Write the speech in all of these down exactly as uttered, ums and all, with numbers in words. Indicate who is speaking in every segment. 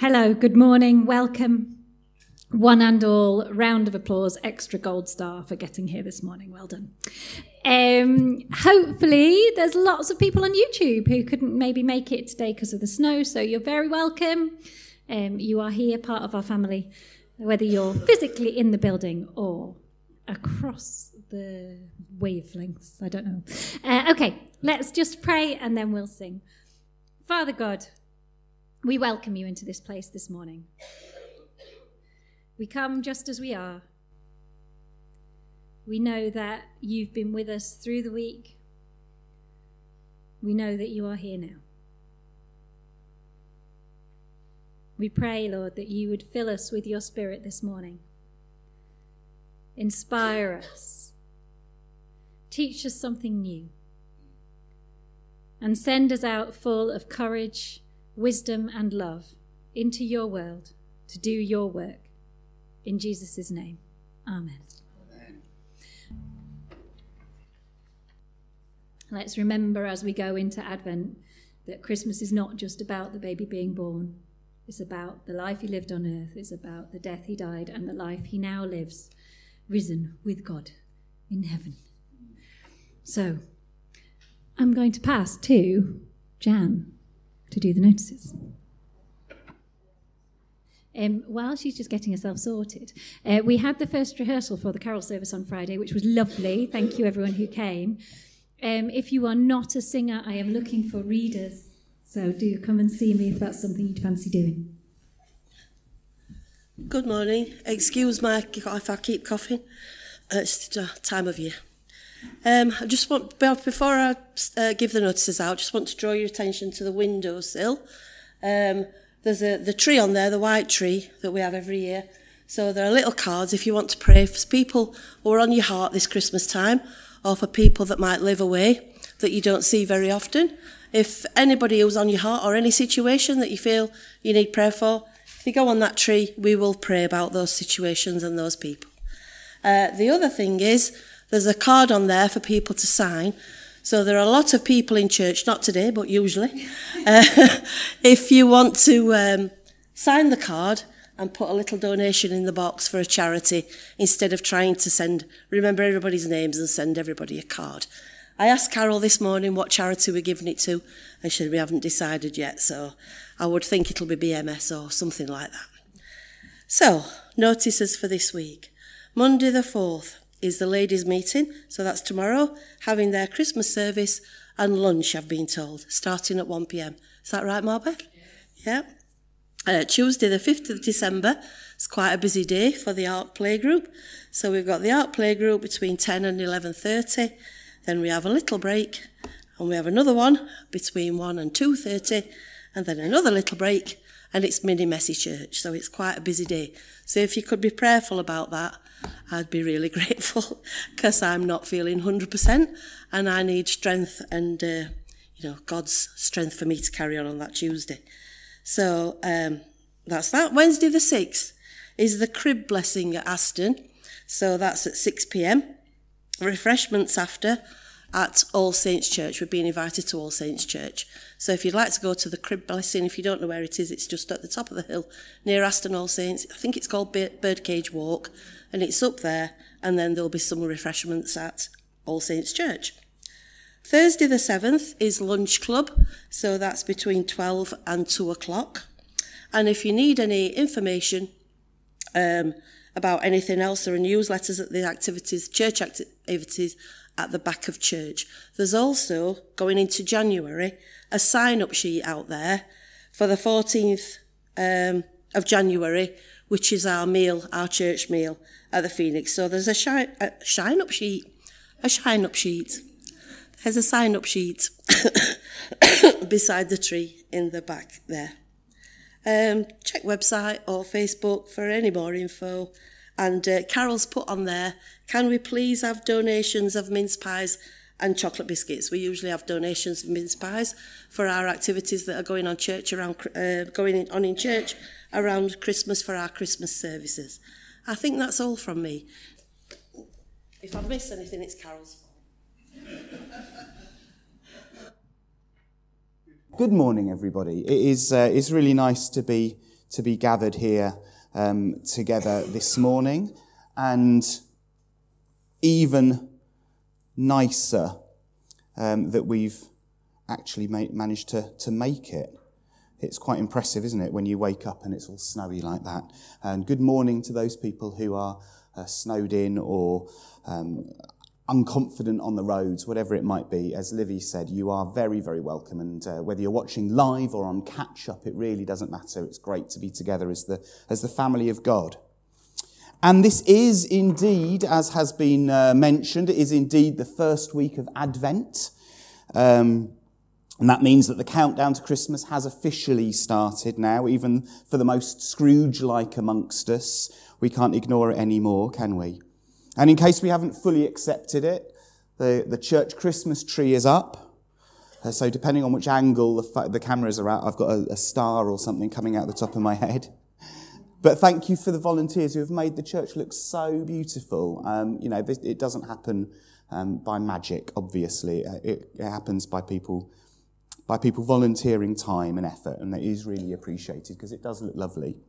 Speaker 1: hello, good morning, welcome. One and all, round of applause, extra gold star for getting here this morning. Well done. Um, hopefully there's lots of people on YouTube who couldn't maybe make it today because of the snow, so you're very welcome. Um, you are here, part of our family, whether you're physically in the building or across the wavelengths, I don't know. Uh, okay, let's just pray and then we'll sing. Father God, we welcome you into this place this morning. We come just as we are. We know that you've been with us through the week. We know that you are here now. We pray, Lord, that you would fill us with your Spirit this morning. Inspire us. Teach us something new. And send us out full of courage, wisdom, and love into your world to do your work. In Jesus' name, amen. Amen. Let's remember as we go into Advent that Christmas is not just about the baby being born. It's about the life he lived on earth. It's about the death he died and the life he now lives, risen with God in heaven. So, I'm going to pass to Jan to do the notices. Um, while she's just getting herself sorted, uh, we had the first rehearsal for the carol service on Friday, which was lovely. Thank you, everyone who came. Um, if you are not a singer, I am looking for readers. So do come and see me if that's something you'd fancy doing.
Speaker 2: Good morning. Excuse my if I keep coughing. Uh, it's the time of year. Um, I just want, before I uh, give the notices out, just want to draw your attention to the windowsill. Um, there's a, the tree on there, the white tree that we have every year. So there are little cards if you want to pray for people who are on your heart this Christmas time, or for people that might live away that you don't see very often. If anybody who's on your heart or any situation that you feel you need prayer for, if you go on that tree, we will pray about those situations and those people. Uh, the other thing is, there's a card on there for people to sign. So there are a lot of people in church, not today, but usually. Uh, if you want to um, sign the card and put a little donation in the box for a charity, instead of trying to send, remember everybody's names and send everybody a card. I asked Carol this morning what charity we're giving it to, and she said we haven't decided yet, so I would think it'll be B M S or something like that. So, notices for this week. Monday the fourth is the ladies' meeting, so that's tomorrow, having their Christmas service and lunch, I've been told, starting at one p.m. Is that right, Marbeth? Yeah. Uh, Tuesday the fifth of December, it's quite a busy day for the art playgroup. So we've got the art playgroup between ten and eleven thirty, then we have a little break, and we have another one between one and two thirty, and then another little break, and it's mini messy church, so it's quite a busy day. So if you could be prayerful about that, I'd be really grateful, because I'm not feeling one hundred percent, and I need strength and, uh, you know, God's strength for me to carry on on that Tuesday. So um, that's that. Wednesday the sixth is the crib blessing at Aston, so that's at six p.m. Refreshments after at All Saints Church. We're being invited to All Saints Church. So if you'd like to go to the crib blessing, if you don't know where it is, it's just at the top of the hill near Aston All Saints. I think it's called Birdcage Walk, and it's up there, and then there'll be some refreshments at All Saints Church. Thursday the seventh is lunch club, so that's between twelve and two o'clock. And if you need any information um, about anything else, there are newsletters at the activities, church activities at the back of church. There's also, going into January, a sign-up sheet out there for the fourteenth um, of January, which is our meal, our church meal at the Phoenix. So there's a, shi- a shine-up sheet, a shine-up sheet. There's a sign-up sheet beside the tree in the back there. Um, check website or Facebook for any more info. And uh, Carol's put on there, can we please have donations of mince pies and chocolate biscuits? We usually have donations of mince pies for our activities that are going on church around uh, going on in church around Christmas for our Christmas services. I think that's all from me. If I've missed anything, it's Carol's fault.
Speaker 3: Good morning, everybody. It is uh, it's really nice to be to be gathered here um, together this morning, and even nicer um, that we've actually made, managed to, to make it. It's quite impressive, isn't it, when you wake up and it's all snowy like that. And good morning to those people who are uh, snowed in or um, unconfident on the roads, whatever it might be. As Livy said, you are very, very welcome. And uh, whether you're watching live or on catch-up, it really doesn't matter. It's great to be together as the as the family of God. And this is indeed, as has been uh, mentioned, it is indeed the first week of Advent. Um, and that means that the countdown to Christmas has officially started now, even for the most Scrooge-like amongst us. We can't ignore it anymore, can we? And in case we haven't fully accepted it, the, the church Christmas tree is up. Uh, so depending on which angle the, the cameras are at, I've got a, a star or something coming out the top of my head. But thank you for the volunteers who have made the church look so beautiful. Um, you know, this, it doesn't happen um, by magic, obviously. It, it happens by people by people volunteering time and effort, and it is really appreciated because it does look lovely.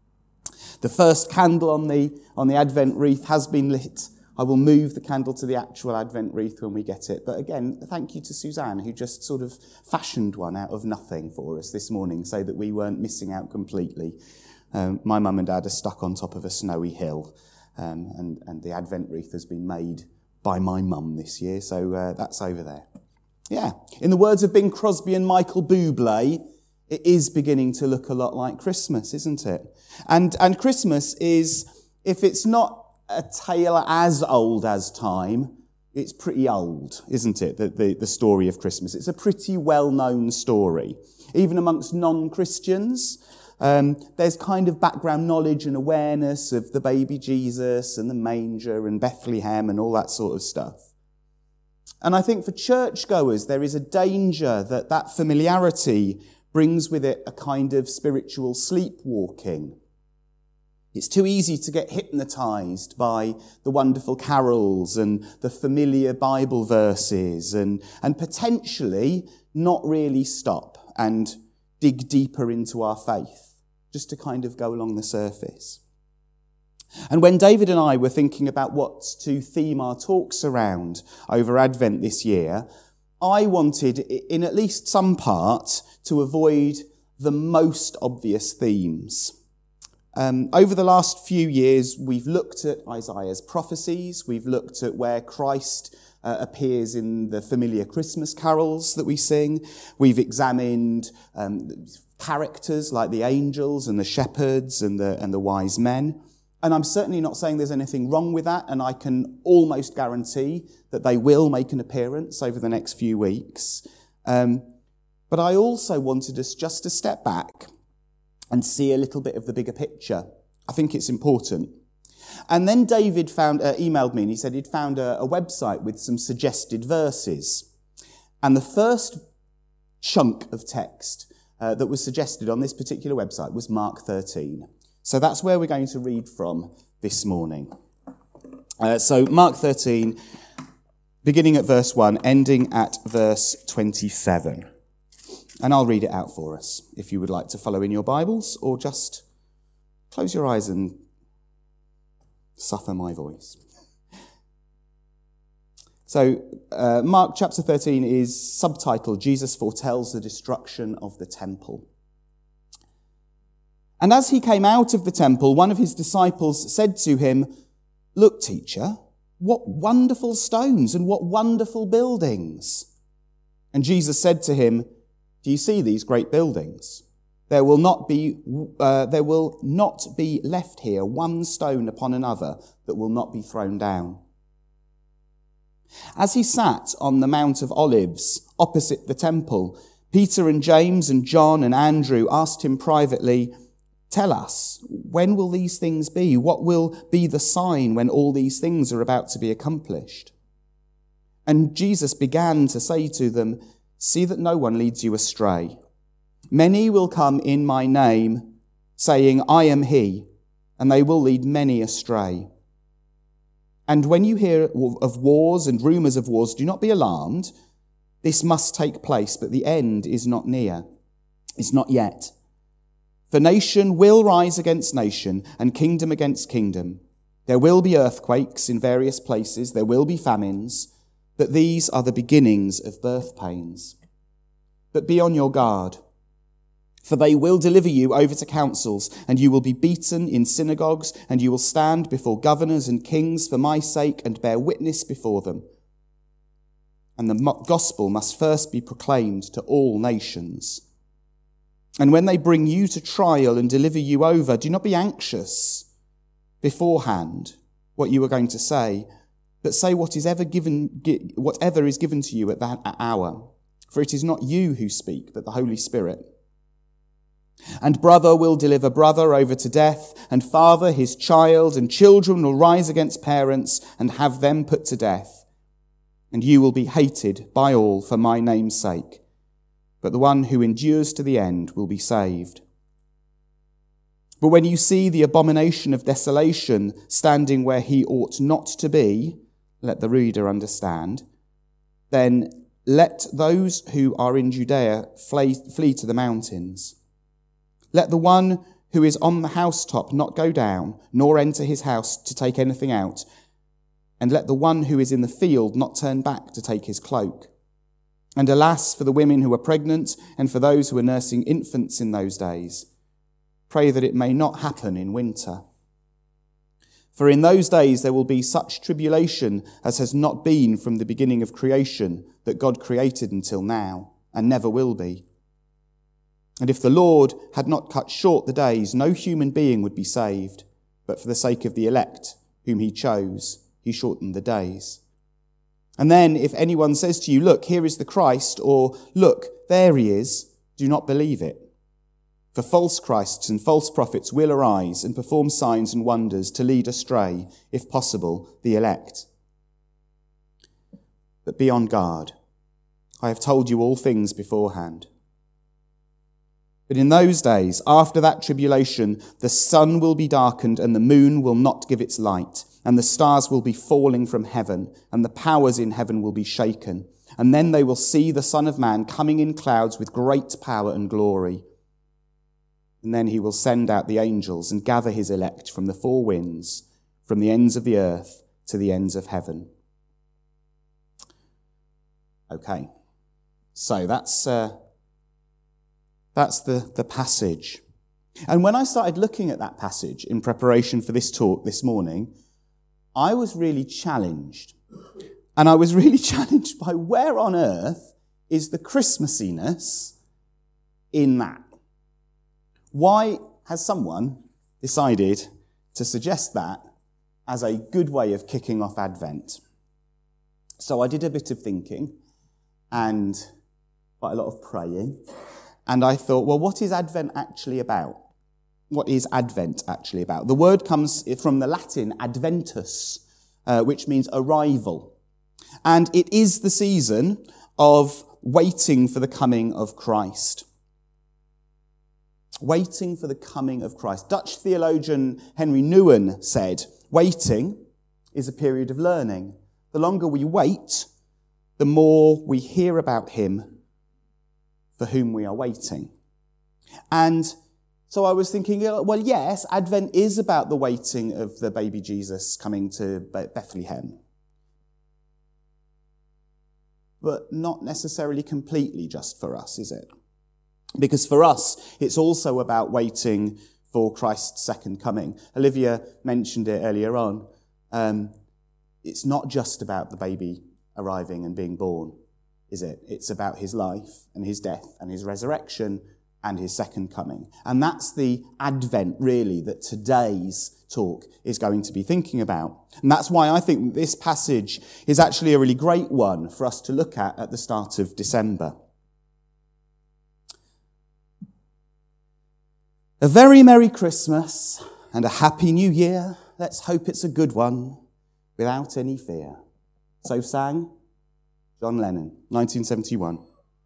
Speaker 3: The first candle on the on the Advent wreath has been lit. I will move the candle to the actual Advent wreath when we get it. But again, thank you to Suzanne, who just sort of fashioned one out of nothing for us this morning so that we weren't missing out completely. Um, my mum and dad are stuck on top of a snowy hill, um, and, and the Advent wreath has been made by my mum this year, so uh, that's over there. Yeah, in the words of Bing Crosby and Michael Bublé, it is beginning to look a lot like Christmas, isn't it? And and Christmas is, if it's not a tale as old as time, it's pretty old, isn't it, the, the, the story of Christmas? It's a pretty well-known story. Even amongst non-Christians, um, there's kind of background knowledge and awareness of the baby Jesus and the manger and Bethlehem and all that sort of stuff. And I think for churchgoers, there is a danger that that familiarity brings with it a kind of spiritual sleepwalking. It's too easy to get hypnotized by the wonderful carols and the familiar Bible verses and, and potentially not really stop and dig deeper into our faith, just to kind of go along the surface. And when David and I were thinking about what to theme our talks around over Advent this year, I wanted, in at least some part, to avoid the most obvious themes. Um, over the last few years, we've looked at Isaiah's prophecies, we've looked at where Christ uh, appears in the familiar Christmas carols that we sing, we've examined um, characters like the angels and the shepherds and the, and the wise men. And I'm certainly not saying there's anything wrong with that, and I can almost guarantee that they will make an appearance over the next few weeks. Um, but I also wanted us just to step back and see a little bit of the bigger picture. I think it's important. And then David found, uh, emailed me and he said he'd found a, a website with some suggested verses. And the first chunk of text uh, that was suggested on this particular website was Mark thirteen. So that's where we're going to read from this morning. Uh, so Mark thirteen, beginning at verse one, ending at verse twenty-seven. And I'll read it out for us, if you would like to follow in your Bibles, or just close your eyes and suffer my voice. So uh, Mark chapter thirteen is subtitled, Jesus Foretells the Destruction of the Temple. And as he came out of the temple, one of his disciples said to him, "Look, teacher, what wonderful stones and what wonderful buildings." And Jesus said to him, "Do you see these great buildings? There will not be, uh, there will not be left here one stone upon another that will not be thrown down." As he sat on the Mount of Olives opposite the temple, Peter and James and John and Andrew asked him privately, "Tell us, when will these things be? What will be the sign when all these things are about to be accomplished?" And Jesus began to say to them, "See that no one leads you astray. Many will come in my name, saying, 'I am he,' and they will lead many astray. And when you hear of wars and rumours of wars, do not be alarmed. This must take place, but the end is not near. It's not yet. For nation will rise against nation and kingdom against kingdom. There will be earthquakes in various places. There will be famines, but these are the beginnings of birth pains. But be on your guard, for they will deliver you over to councils, and you will be beaten in synagogues, and you will stand before governors and kings for my sake and bear witness before them. And the gospel must first be proclaimed to all nations. And when they bring you to trial and deliver you over, do not be anxious beforehand what you are going to say, but say what is ever given, whatever is given to you at that hour. For it is not you who speak, but the Holy Spirit. And brother will deliver brother over to death, and father his child, and children will rise against parents and have them put to death. And you will be hated by all for my name's sake. But the one who endures to the end will be saved. But when you see the abomination of desolation standing where he ought not to be, let the reader understand, then let those who are in Judea flee, flee to the mountains. Let the one who is on the housetop not go down, nor enter his house to take anything out. And let the one who is in the field not turn back to take his cloak. And alas, for the women who are pregnant and for those who are nursing infants in those days. Pray that it may not happen in winter. For in those days there will be such tribulation as has not been from the beginning of creation that God created until now, and never will be. And if the Lord had not cut short the days, no human being would be saved. But for the sake of the elect, whom he chose, he shortened the days. And then if anyone says to you, look, here is the Christ, or look, there he is, do not believe it. For false Christs and false prophets will arise and perform signs and wonders to lead astray, if possible, the elect. But be on guard. I have told you all things beforehand. But in those days, after that tribulation, the sun will be darkened and the moon will not give its light, and the stars will be falling from heaven, and the powers in heaven will be shaken. And then they will see the Son of Man coming in clouds with great power and glory. And then he will send out the angels and gather his elect from the four winds, from the ends of the earth to the ends of heaven. Okay, so that's uh, that's the, the passage. And when I started looking at that passage in preparation for this talk this morning, I was really challenged. And I was really challenged by where on earth is the Christmassiness in that? Why has someone decided to suggest that as a good way of kicking off Advent? So I did a bit of thinking and quite a lot of praying. And I thought, well, what is Advent actually about? What is Advent actually about? The word comes from the Latin adventus, uh, which means arrival. And it is the season of waiting for the coming of Christ. Waiting for the coming of Christ. Dutch theologian Henry Nouwen said, waiting is a period of learning. The longer we wait, the more we hear about him for whom we are waiting. And so I was thinking, well, yes, Advent is about the waiting of the baby Jesus coming to Bethlehem. But not necessarily completely just for us, is it? Because for us, it's also about waiting for Christ's second coming. Olivia mentioned it earlier on. Um, it's not just about the baby arriving and being born, is it? It's about his life and his death and his resurrection and his second coming. And that's the Advent, really, that today's talk is going to be thinking about. And that's why I think this passage is actually a really great one for us to look at at the start of December. A very Merry Christmas and a Happy New Year. Let's hope it's a good one, without any fear. So sang John Lennon, nineteen seventy-one.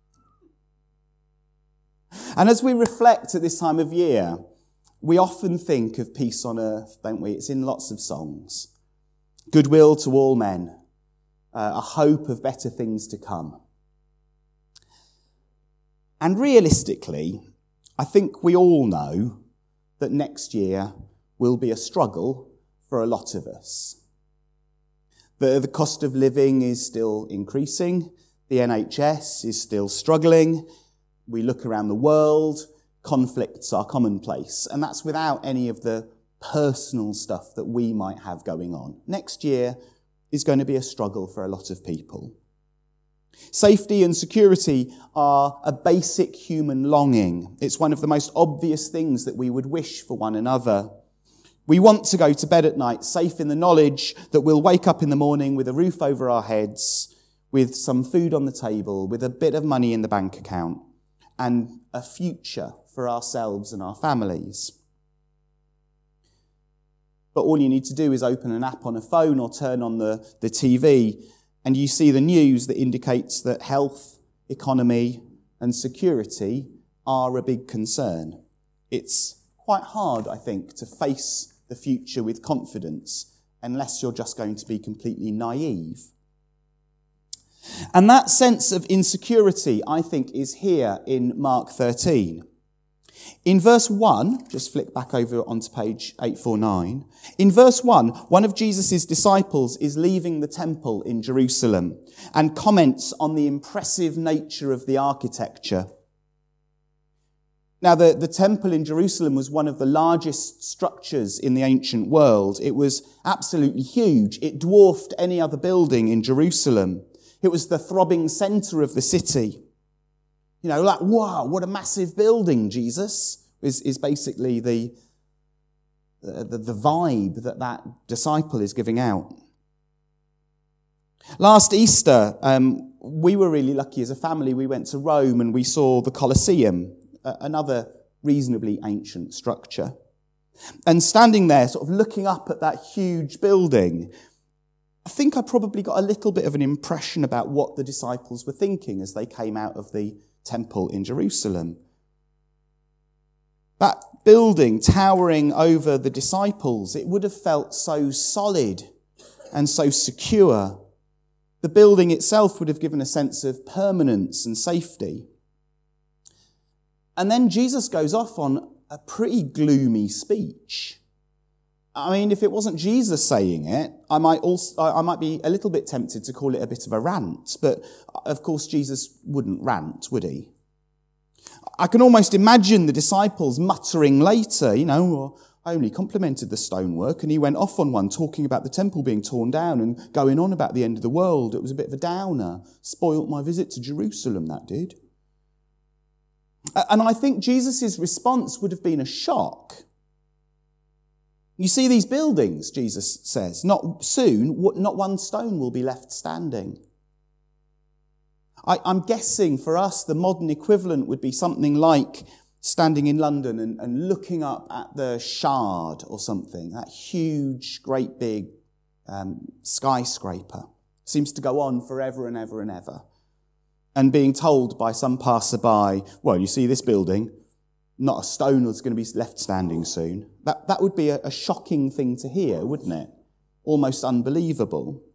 Speaker 3: And as we reflect at this time of year, we often think of peace on earth, don't we? It's in lots of songs. Goodwill to all men, uh, a hope of better things to come. And realistically, I think we all know that next year will be a struggle for a lot of us. The, the cost of living is still increasing. The N H S is still struggling. We look around the world, conflicts are commonplace. And that's without any of the personal stuff that we might have going on. Next year is going to be a struggle for a lot of people. Safety and security are a basic human longing. It's one of the most obvious things that we would wish for one another. We want to go to bed at night safe in the knowledge that we'll wake up in the morning with a roof over our heads, with some food on the table, with a bit of money in the bank account, and a future for ourselves and our families. But all you need to do is open an app on a phone or turn on the, the T V, and you see the news that indicates that health, economy, and security are a big concern. It's quite hard, I think, to face the future with confidence unless you're just going to be completely naive. And that sense of insecurity, I think, is here in Mark thirteen. In verse one, just flick back over onto page eight forty-nine. In verse one, one of Jesus' disciples is leaving the temple in Jerusalem and comments on the impressive nature of the architecture. Now, the, the temple in Jerusalem was one of the largest structures in the ancient world. It was absolutely huge. It dwarfed any other building in Jerusalem. It was the throbbing centre of the city. You know, like, wow, what a massive building, Jesus, is, is basically the, the, the vibe that that disciple is giving out. Last Easter, um, we were really lucky as a family. We went to Rome and we saw the Colosseum, another reasonably ancient structure. And standing there, sort of looking up at that huge building, I think I probably got a little bit of an impression about what the disciples were thinking as they came out of the temple in Jerusalem. That building towering over the disciples, it would have felt so solid and so secure. The building itself would have given a sense of permanence and safety. And then Jesus goes off on a pretty gloomy speech. I mean, if it wasn't Jesus saying it, I might also, I might be a little bit tempted to call it a bit of a rant. But of course, Jesus wouldn't rant, would he? I can almost imagine the disciples muttering later, you know, well, I only complimented the stonework, and he went off on one talking about the temple being torn down and going on about the end of the world. It was a bit of a downer. Spoilt my visit to Jerusalem, that did. And I think Jesus' response would have been a shock. You see these buildings, Jesus says, not soon, not one stone will be left standing. I, I'm guessing for us, the modern equivalent would be something like standing in London and, and looking up at the Shard or something, that huge, great big um, skyscraper. Seems to go on forever and ever and ever. And being told by some passerby, well, you see this building, not a stone is going to be left standing soon. That, that would be a, a shocking thing to hear, wouldn't it? Almost unbelievable.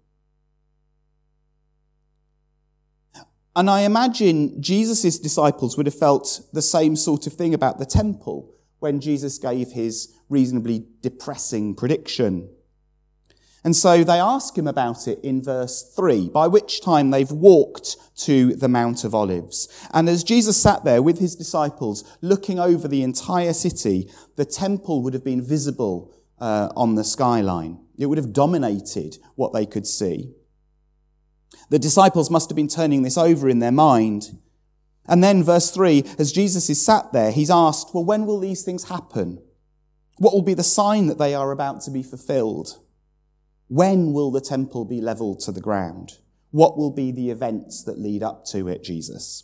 Speaker 3: And I imagine Jesus' disciples would have felt the same sort of thing about the temple when Jesus gave his reasonably depressing prediction. And so they ask him about it in verse three, by which time they've walked to the Mount of Olives. And as Jesus sat there with his disciples, looking over the entire city, the temple would have been visible uh, on the skyline. It would have dominated what they could see. The disciples must have been turning this over in their mind. And then verse three, as Jesus is sat there, he's asked, well, when will these things happen? What will be the sign that they are about to be fulfilled? When will the temple be leveled to the ground? What will be the events that lead up to it, Jesus?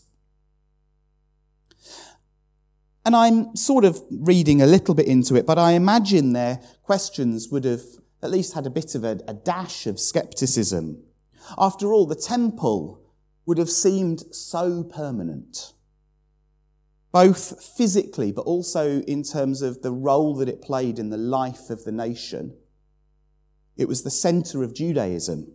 Speaker 3: And I'm sort of reading a little bit into it, but I imagine their questions would have at least had a bit of a, a dash of skepticism. After all, the temple would have seemed so permanent, both physically, but also in terms of the role that it played in the life of the nation. It was the centre of Judaism.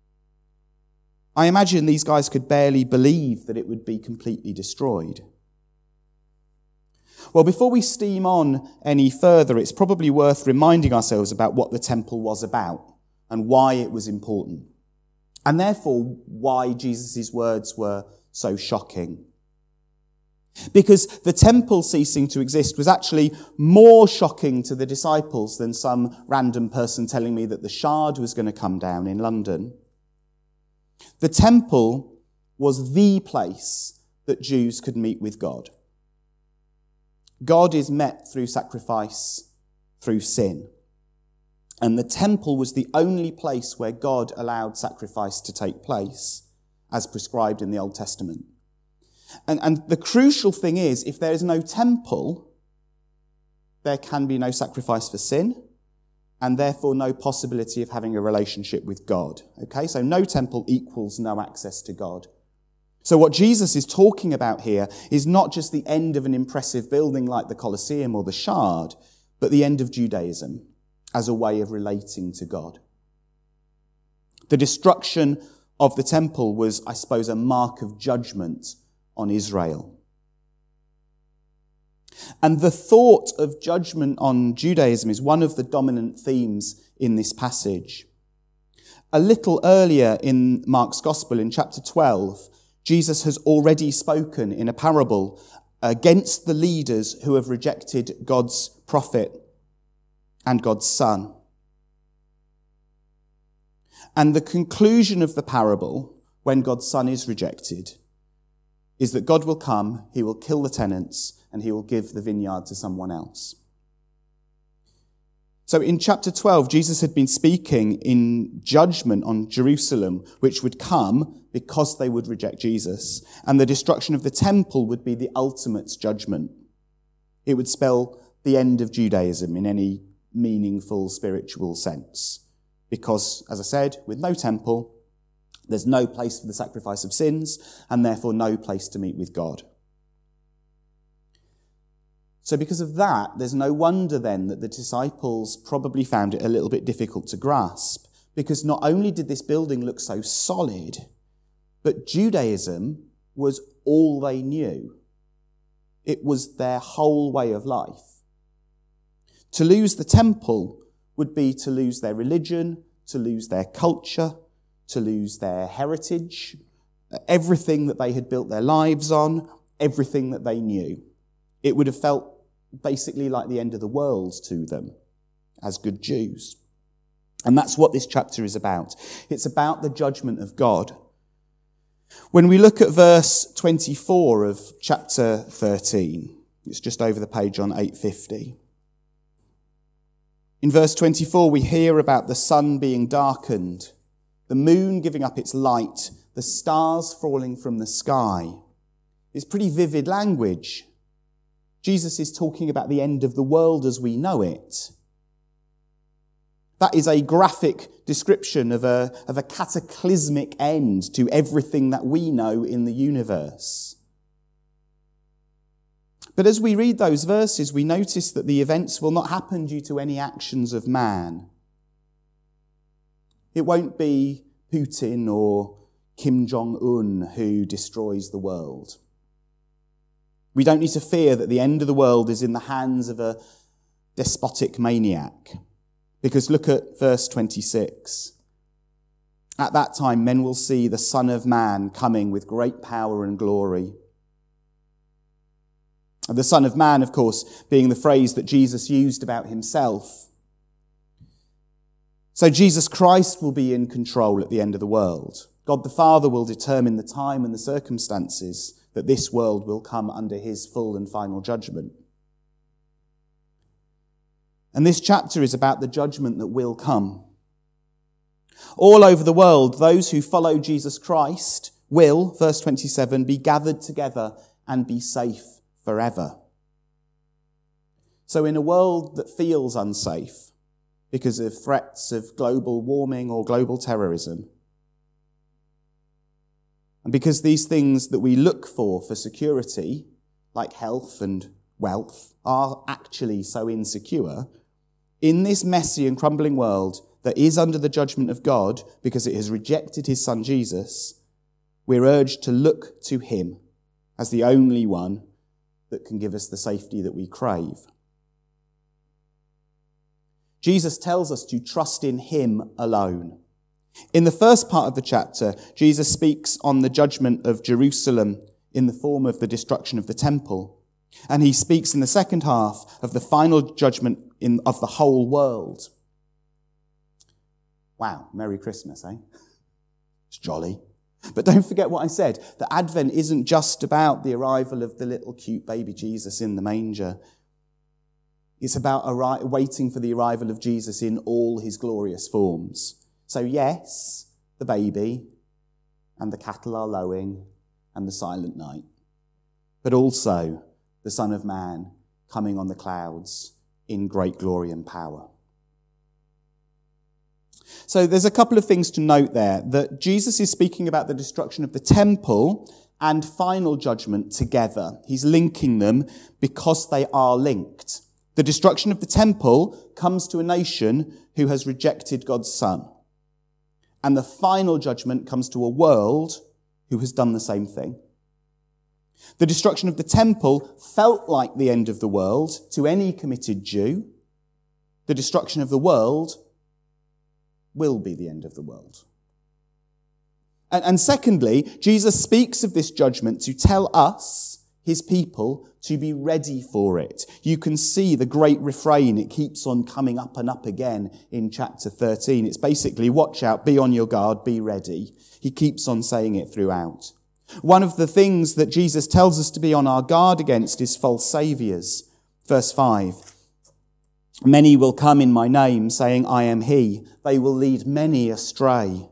Speaker 3: I imagine these guys could barely believe that it would be completely destroyed. Well, before we steam on any further, it's probably worth reminding ourselves about what the temple was about and why it was important, and therefore why Jesus' words were so shocking. Because the temple ceasing to exist was actually more shocking to the disciples than some random person telling me that the Shard was going to come down in London. The temple was the place that Jews could meet with God. God is met through sacrifice, through sin. And the temple was the only place where God allowed sacrifice to take place, as prescribed in the Old Testament. And, and the crucial thing is, if there is no temple, there can be no sacrifice for sin, and therefore no possibility of having a relationship with God. Okay, so no temple equals no access to God. So what Jesus is talking about here is not just the end of an impressive building like the Colosseum or the Shard, but the end of Judaism as a way of relating to God. The destruction of the temple was, I suppose, a mark of judgment on Israel. And the thought of judgment on Judaism is one of the dominant themes in this passage. A little earlier in Mark's Gospel, in chapter twelve, Jesus has already spoken in a parable against the leaders who have rejected God's prophet and God's Son. And the conclusion of the parable, when God's Son is rejected, is that God will come, he will kill the tenants, and he will give the vineyard to someone else. So in chapter twelve, Jesus had been speaking in judgment on Jerusalem, which would come because they would reject Jesus. And the destruction of the temple would be the ultimate judgment. It would spell the end of Judaism in any meaningful spiritual sense. Because, as I said, with no temple, there's no place for the sacrifice of sins, and therefore no place to meet with God. So because of that, there's no wonder then that the disciples probably found it a little bit difficult to grasp, because not only did this building look so solid, but Judaism was all they knew. It was their whole way of life. To lose the temple would be to lose their religion, to lose their culture, to lose their heritage, everything that they had built their lives on, everything that they knew. It would have felt basically like the end of the world to them as good Jews. And that's what this chapter is about. It's about the judgment of God. When we look at verse twenty-four of chapter thirteen, it's just over the page on eight fifty. In verse twenty-four, we hear about the sun being darkened, the moon giving up its light, the stars falling from the sky. It's pretty vivid language. Jesus is talking about the end of the world as we know it. That is a graphic description of a, of a cataclysmic end to everything that we know in the universe. But as we read those verses, we notice that the events will not happen due to any actions of man. It won't be Putin or Kim Jong-un who destroys the world. We don't need to fear that the end of the world is in the hands of a despotic maniac. Because look at verse twenty-six. At that time, men will see the Son of Man coming with great power and glory. The Son of Man, of course, being the phrase that Jesus used about himself. So Jesus Christ will be in control at the end of the world. God the Father will determine the time and the circumstances that this world will come under his full and final judgment. And this chapter is about the judgment that will come. All over the world, those who follow Jesus Christ will, verse twenty-seven, be gathered together and be safe forever. So in a world that feels unsafe because of threats of global warming or global terrorism, and because these things that we look for for security, like health and wealth, are actually so insecure, in this messy and crumbling world that is under the judgment of God because it has rejected his Son Jesus, we're urged to look to him as the only one that that can give us the safety that we crave. Jesus tells us to trust in him alone. In the first part of the chapter, Jesus speaks on the judgment of Jerusalem in the form of the destruction of the temple. And he speaks in the second half of the final judgment in, of the whole world. Wow, Merry Christmas, eh? It's jolly. But don't forget what I said, that Advent isn't just about the arrival of the little cute baby Jesus in the manger. It's about arri- waiting for the arrival of Jesus in all his glorious forms. So yes, the baby, and the cattle are lowing, and the silent night. But also the Son of Man coming on the clouds in great glory and power. So there's a couple of things to note there, that Jesus is speaking about the destruction of the temple and final judgment together. He's linking them because they are linked. The destruction of the temple comes to a nation who has rejected God's Son. And the final judgment comes to a world who has done the same thing. The destruction of the temple felt like the end of the world to any committed Jew. The destruction of the world will be the end of the world. And, and secondly, Jesus speaks of this judgment to tell us, his people, to be ready for it. You can see the great refrain. It keeps on coming up and up again in chapter thirteen. It's basically, watch out, be on your guard, be ready. He keeps on saying it throughout. One of the things that Jesus tells us to be on our guard against is false saviours. Verse five. Many will come in my name, saying, I am he. They will lead many astray.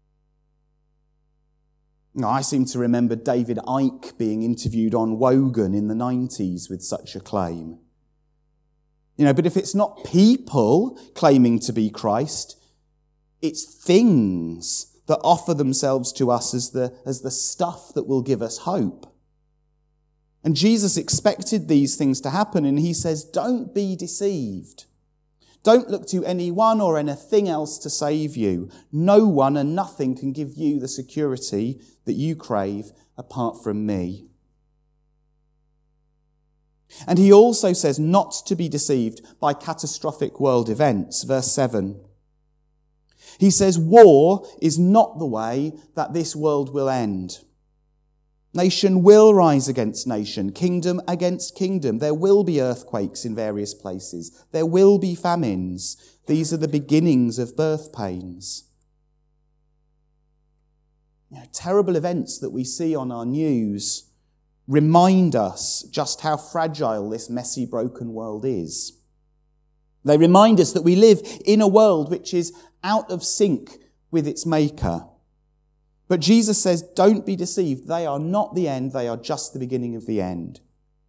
Speaker 3: Now, I seem to remember David Icke being interviewed on Wogan in the nineties with such a claim. You know, but if it's not people claiming to be Christ, it's things that offer themselves to us as the, as the stuff that will give us hope. And Jesus expected these things to happen, and he says, don't be deceived. Don't look to anyone or anything else to save you. No one and nothing can give you the security that you crave apart from me. And he also says not to be deceived by catastrophic world events. Verse seven. He says, war is not the way that this world will end. Nation will rise against nation, kingdom against kingdom. There will be earthquakes in various places. There will be famines. These are the beginnings of birth pains. You know, terrible events that we see on our news remind us just how fragile this messy, broken world is. They remind us that we live in a world which is out of sync with its maker. But Jesus says, don't be deceived. They are not the end. They are just the beginning of the end.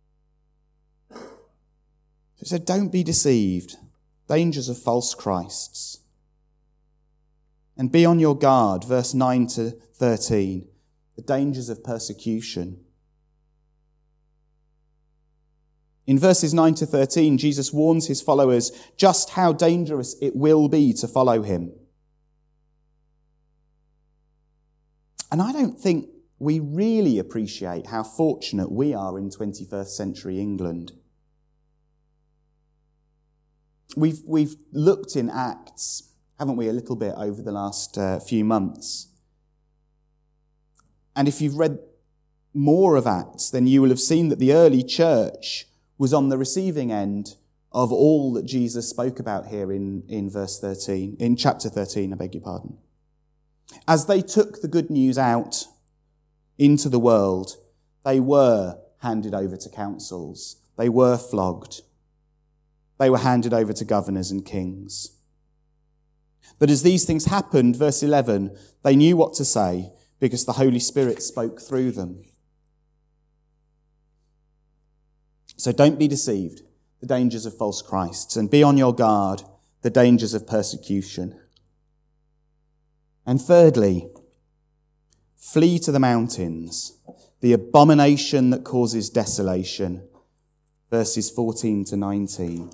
Speaker 3: He said, don't be deceived. Dangers of false Christs. And be on your guard, verse nine to thirteen, the dangers of persecution. In verses nine to thirteen, Jesus warns his followers just how dangerous it will be to follow him. And I don't think we really appreciate how fortunate we are in twenty-first century England. We've, we've looked in Acts, haven't we, a little bit over the last uh, few months. And if you've read more of Acts, then you will have seen that the early church was on the receiving end of all that Jesus spoke about here in, in verse thirteen, in chapter thirteen, I beg your pardon. As they took the good news out into the world, they were handed over to councils. They were flogged. They were handed over to governors and kings. But as these things happened, verse eleven, they knew what to say because the Holy Spirit spoke through them. So don't be deceived, the dangers of false Christs, and be on your guard, the dangers of persecution. And thirdly, flee to the mountains, the abomination that causes desolation. Verses fourteen to nineteen.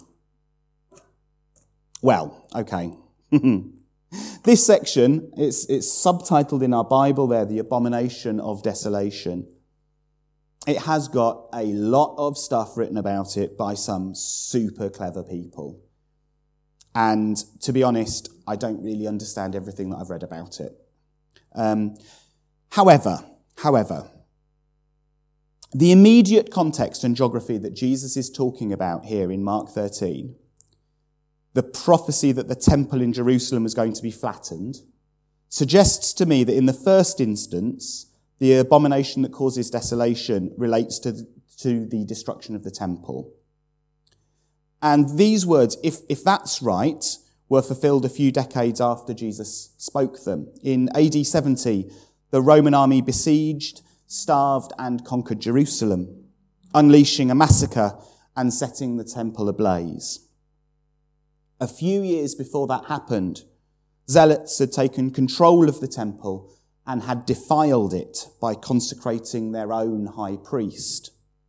Speaker 3: Well, okay. This section, it's, it's subtitled in our Bible there, the abomination of desolation. it has got a lot of stuff written about it by some super clever people. And to be honest, I don't really understand everything that I've read about it. Um, however, however, the immediate context and geography that Jesus is talking about here in Mark thirteen, the prophecy that the temple in Jerusalem was going to be flattened, suggests to me that in the first instance, the abomination that causes desolation relates to the, to the destruction of the temple. And these words, if, if that's right, were fulfilled a few decades after Jesus spoke them. In A D seventy, the Roman army besieged, starved, and conquered Jerusalem, unleashing a massacre and setting the temple ablaze. A few years before that happened, zealots had taken control of the temple and had defiled it by consecrating their own high priest.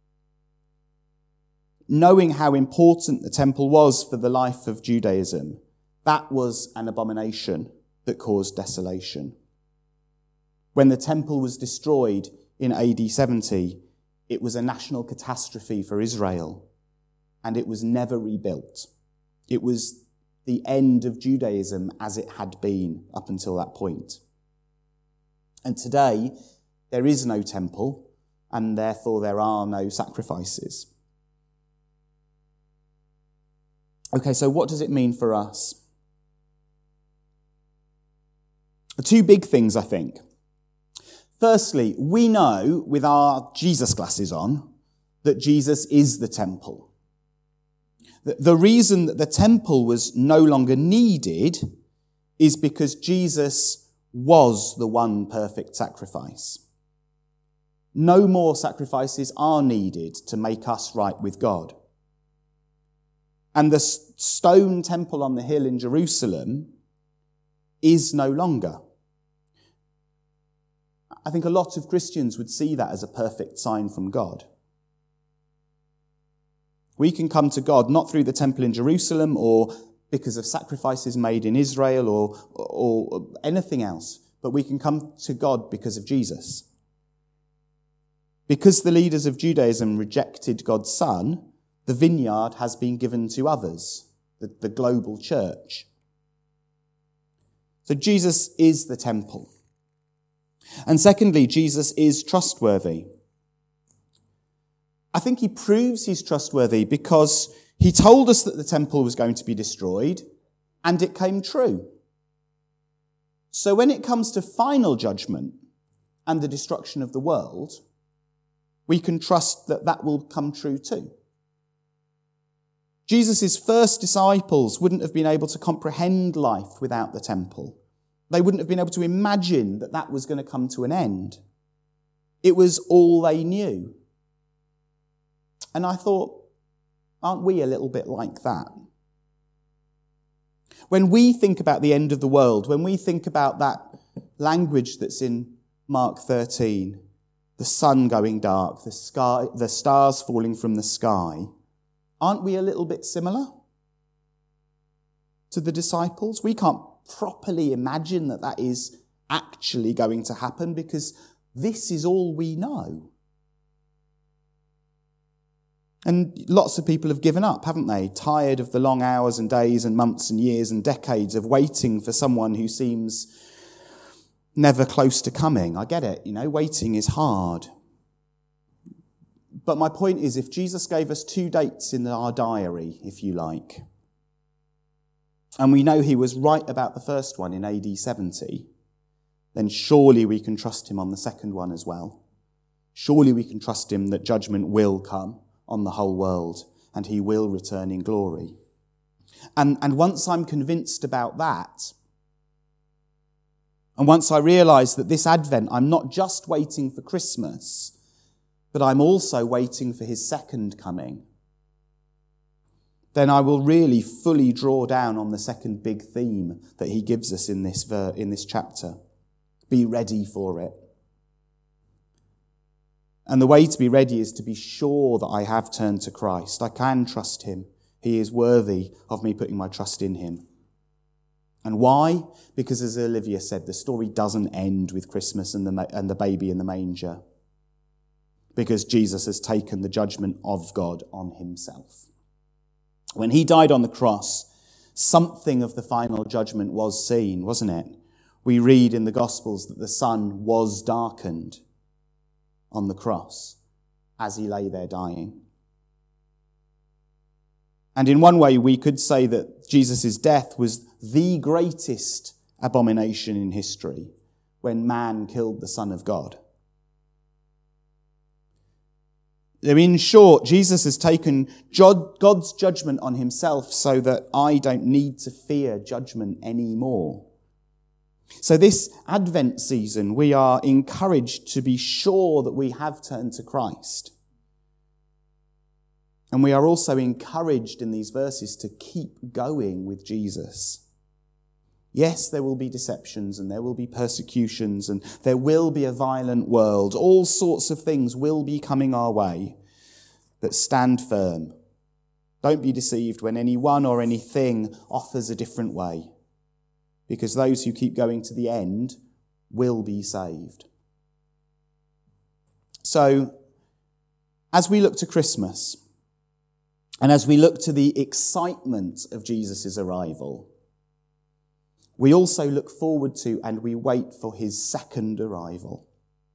Speaker 3: Knowing how important the temple was for the life of Judaism, that was an abomination that caused desolation. When the temple was destroyed in A D seventy, it was a national catastrophe for Israel, and it was never rebuilt. It was the end of Judaism as it had been up until that point. And today, there is no temple, and therefore there are no sacrifices. Okay, so what does it mean for us? Two big things, I think. Firstly, we know with our Jesus glasses on that Jesus is the temple. The reason that the temple was no longer needed is because Jesus was the one perfect sacrifice. No more sacrifices are needed to make us right with God. And the stone temple on the hill in Jerusalem is no longer. I think a lot of Christians would see that as a perfect sign from God. We can come to God not through the temple in Jerusalem or because of sacrifices made in Israel or, or anything else, but we can come to God because of Jesus. Because the leaders of Judaism rejected God's Son, the vineyard has been given to others, the, the global church. So Jesus is the temple. And secondly, Jesus is trustworthy. I think he proves he's trustworthy because he told us that the temple was going to be destroyed, and it came true. So when it comes to final judgment and the destruction of the world, we can trust that that will come true too. Jesus' first disciples wouldn't have been able to comprehend life without the temple. They wouldn't have been able to imagine that that was going to come to an end. It was all they knew. And I thought, aren't we a little bit like that? When we think about the end of the world, when we think about that language that's in Mark thirteen, the sun going dark, the sky, the stars falling from the sky, aren't we a little bit similar to the disciples? We can't properly imagine that that is actually going to happen because this is all we know. And lots of people have given up, haven't they? Tired of the long hours and days and months and years and decades of waiting for someone who seems never close to coming. I get it, you know, waiting is hard. But my point is, if Jesus gave us two dates in our diary, if you like, and we know he was right about the first one in A D seventy, then surely we can trust him on the second one as well. Surely we can trust him that judgment will come on the whole world and he will return in glory. And, and once I'm convinced about that, and once I realise that this Advent, I'm not just waiting for Christmas, but I'm also waiting for his second coming, then I will really fully draw down on the second big theme that he gives us in this ver- in this chapter. Be ready for it. And the way to be ready is to be sure that I have turned to Christ. I can trust him. He is worthy of me putting my trust in him. And why? Because as Olivia said, the story doesn't end with Christmas and the, and the baby in the manger. because Jesus has taken the judgment of God on himself. When he died on the cross, something of the final judgment was seen, wasn't it? We read in the Gospels that the sun was darkened on the cross as he lay there dying. And in one way, we could say that Jesus' death was the greatest abomination in history, when man killed the Son of God. In short, Jesus has taken God's judgment on himself so that I don't need to fear judgment anymore. So this Advent season, we are encouraged to be sure that we have turned to Christ. And we are also encouraged in these verses to keep going with Jesus. Yes, there will be deceptions and there will be persecutions and there will be a violent world. All sorts of things will be coming our way. But stand firm. Don't be deceived when anyone or anything offers a different way, because those who keep going to the end will be saved. So, as we look to Christmas, and as we look to the excitement of Jesus' arrival, we also look forward to and we wait for his second arrival.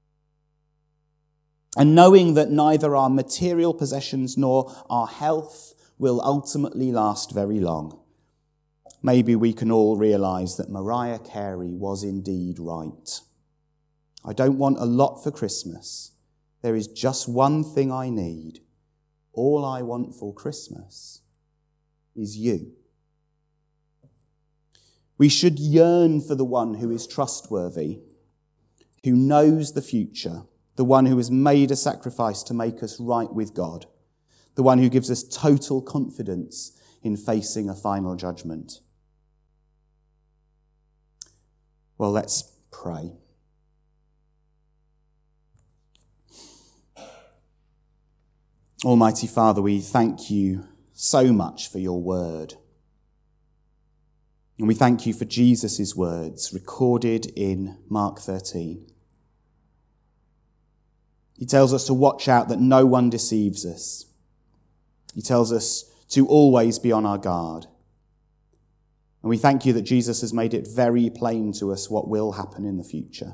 Speaker 3: And knowing that neither our material possessions nor our health will ultimately last very long, maybe we can all realise that Mariah Carey was indeed right. I don't want a lot for Christmas. There is just one thing I need. All I want for Christmas is you. We should yearn for the one who is trustworthy, who knows the future, the one who has made a sacrifice to make us right with God, the one who gives us total confidence in facing a final judgment. Well, let's pray. Almighty Father, we thank you so much for your word. And we thank you for Jesus' words recorded in Mark thirteen. He tells us to watch out that no one deceives us. He tells us to always be on our guard. And we thank you that Jesus has made it very plain to us what will happen in the future.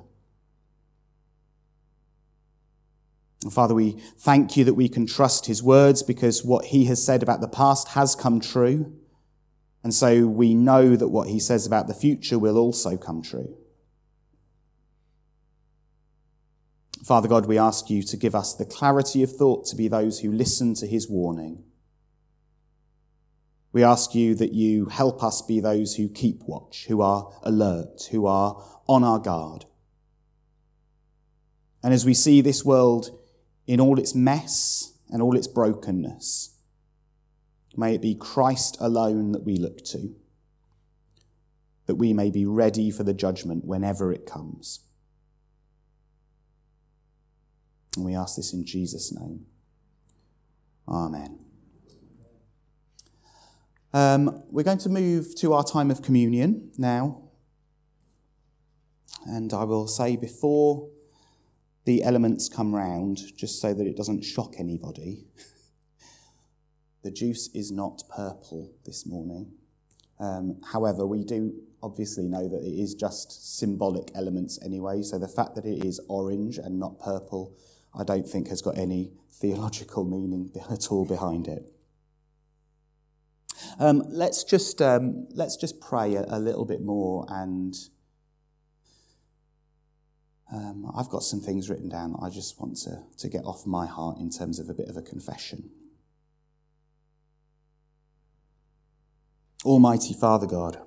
Speaker 3: And Father, we thank you that we can trust his words because what he has said about the past has come true. And so we know that what he says about the future will also come true. Father God, we ask you to give us the clarity of thought to be those who listen to his warning. We ask you that you help us be those who keep watch, who are alert, who are on our guard. And as we see this world in all its mess and all its brokenness, may it be Christ alone that we look to, that we may be ready for the judgment whenever it comes. And we ask this in Jesus' name. Amen. Um, we're going to move to our time of communion now. And I will say before the elements come round, just so that it doesn't shock anybody, the juice is not purple this morning. Um, however, we do obviously know that it is just symbolic elements anyway, so the fact that it is orange and not purple, I don't think has got any theological meaning at all behind it. Um, let's just um, let's just pray a, a little bit more, and um, I've got some things written down that I just want to, to get off my heart in terms of a bit of a confession. Almighty Father God,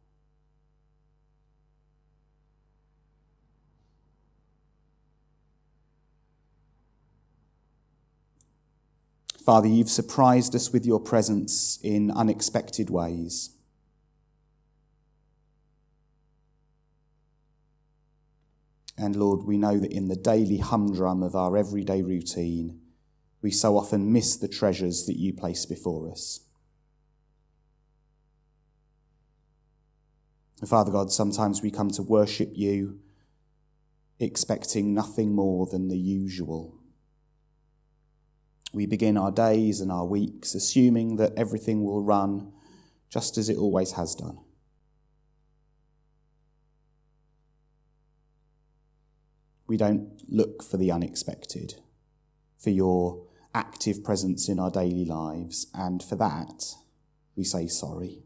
Speaker 3: Father, you've surprised us with your presence in unexpected ways. And Lord, we know that in the daily humdrum of our everyday routine, we so often miss the treasures that you place before us. And Father God, sometimes we come to worship you expecting nothing more than the usual. We begin our days and our weeks assuming that everything will run just as it always has done. We don't look for the unexpected, for your active presence in our daily lives, and for that, we say sorry.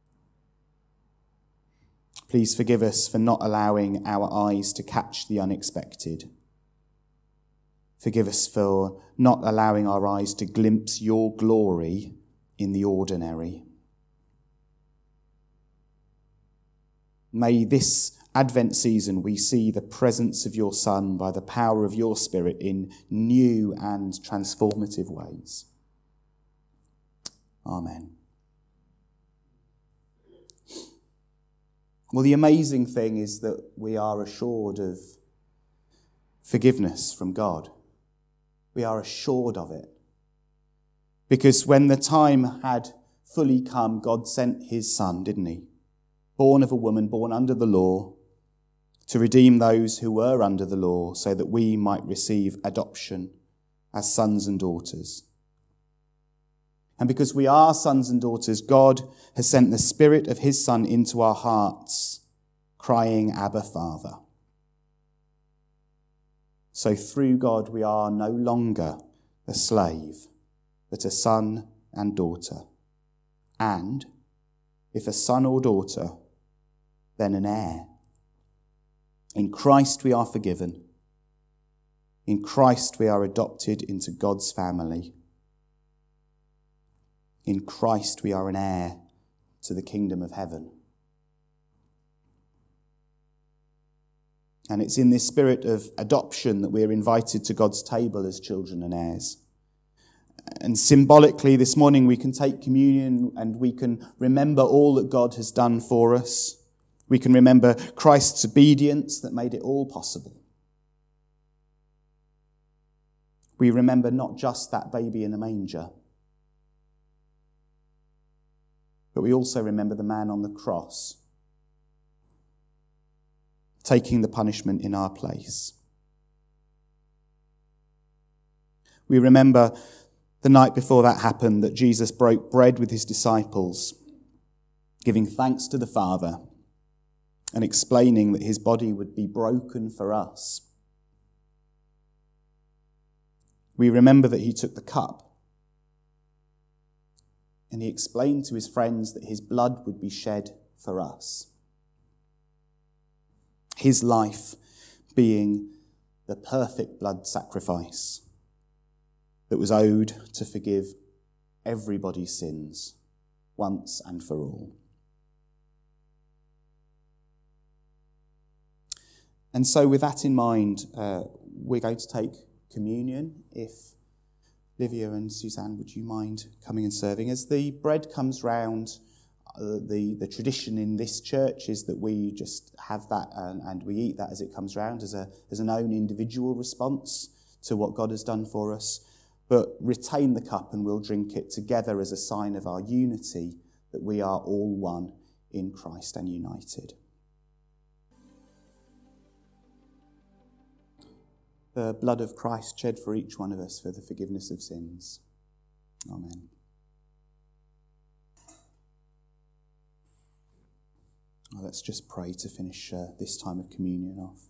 Speaker 3: Please forgive us for not allowing our eyes to catch the unexpected. Forgive us for not allowing our eyes to glimpse your glory in the ordinary. May this Advent season we see the presence of your Son by the power of your Spirit in new and transformative ways. Amen. Well, the amazing thing is that we are assured of forgiveness from God. We are assured of it. Because when the time had fully come, God sent his Son, didn't he? Born of a woman, born under the law, to redeem those who were under the law so that we might receive adoption as sons and daughters. And because we are sons and daughters, God has sent the Spirit of his Son into our hearts, crying, Abba, Father. So through God we are no longer a slave, but a son and daughter. And if a son or daughter, then an heir. In Christ we are forgiven. In Christ we are adopted into God's family. In Christ we are an heir to the kingdom of heaven. And it's in this spirit of adoption that we are invited to God's table as children and heirs. And symbolically this morning we can take communion and we can remember all that God has done for us. We can remember Christ's obedience that made it all possible. We remember not just that baby in a manger, but we also remember the man on the cross, taking the punishment in our place. We remember the night before that happened that Jesus broke bread with his disciples, giving thanks to the Father and explaining that his body would be broken for us. We remember that he took the cup and he explained to his friends that his blood would be shed for us. His life being the perfect blood sacrifice that was owed to forgive everybody's sins once and for all. And so with that in mind, uh, we're going to take communion. If Livia and Suzanne, would you mind coming and serving? As the bread comes round, uh, the, the tradition in this church is that we just have that and, and we eat that as it comes round as, a, as an own individual response to what God has done for us. But retain the cup and we'll drink it together as a sign of our unity, that we are all one in Christ and united. The blood of Christ shed for each one of us for the forgiveness of sins. Amen. Well, let's just pray to finish uh, this time of communion off.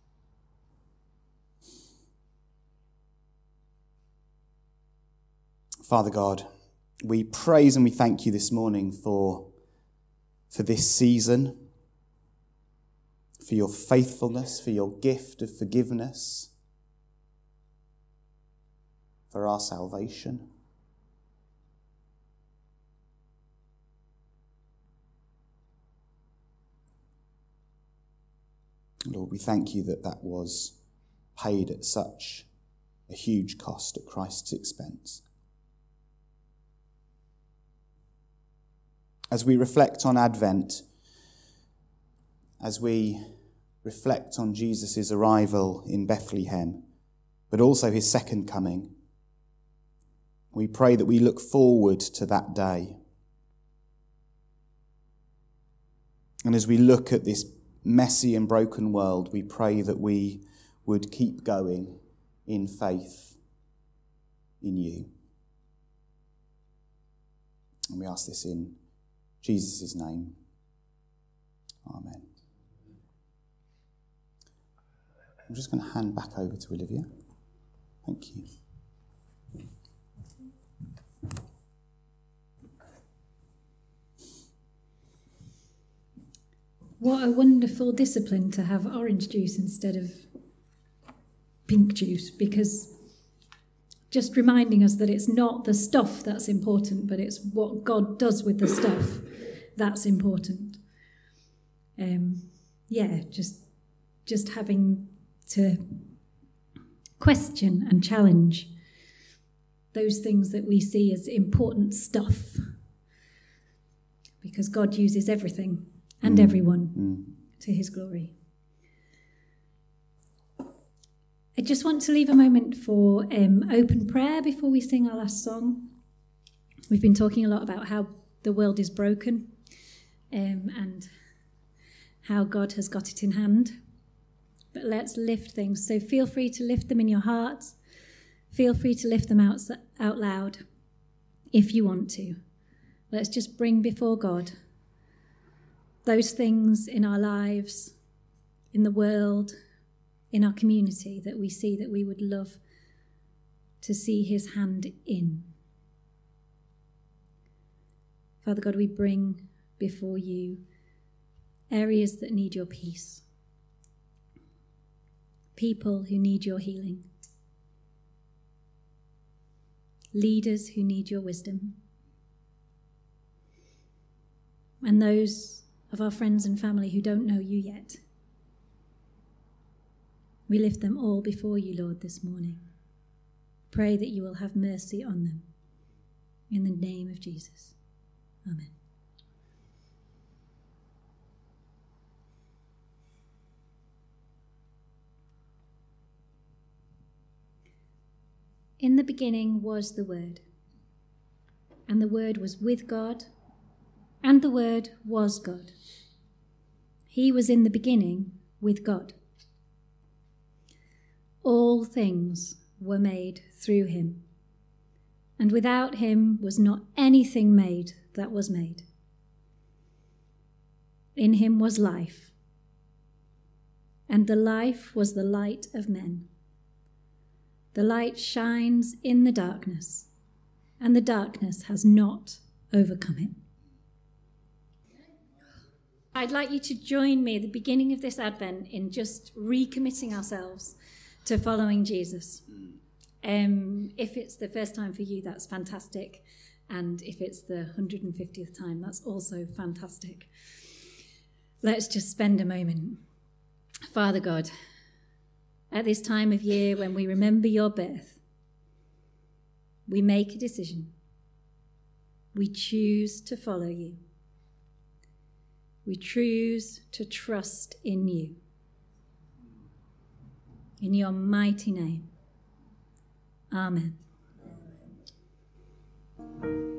Speaker 3: Father God, we praise and we thank you this morning for, for this season, for your faithfulness, for your gift of forgiveness, for our salvation. Lord, we thank you that that was paid at such a huge cost at Christ's expense. As we reflect on Advent, as we reflect on Jesus' arrival in Bethlehem, but also his second coming, we pray that we look forward to that day. And as we look at this messy and broken world, we pray that we would keep going in faith, in you. And we ask this in Jesus' name. Amen. I'm just going to hand back over to Olivia. Thank you.
Speaker 1: What a wonderful discipline to have orange juice instead of pink juice, because just reminding us that it's not the stuff that's important, but it's what God does with the stuff that's important. Um, yeah, just just having to question and challenge those things that we see as important stuff, because God uses everything and mm. everyone mm. to his glory. I just want to leave a moment for um, open prayer before we sing our last song. We've been talking a lot about how the world is broken um, and how God has got it in hand. But let's lift things. So feel free to lift them in your hearts. Feel free to lift them out, out loud if you want to. Let's just bring before God those things in our lives, in the world, in our community that we see that we would love to see his hand in. Father God, we bring before you areas that need your peace, people who need your healing, leaders who need your wisdom, and those of our friends and family who don't know you yet. We lift them all before you, Lord, this morning. Pray that you will have mercy on them. In the name of Jesus. Amen. In the beginning was the Word, and the Word was with God, and the Word was God. He was in the beginning with God. All things were made through him, and without him was not anything made that was made. In him was life, and the life was the light of men. The light shines in the darkness, and the darkness has not overcome it. I'd like you to join me at the beginning of this Advent in just recommitting ourselves to following Jesus. Um, if it's the first time for you, that's fantastic. And if it's the one hundred fiftieth time, that's also fantastic. Let's just spend a moment. Father God, at this time of year when we remember your birth, we make a decision. We choose to follow you. We choose to trust in you. In your mighty name. Amen. Amen.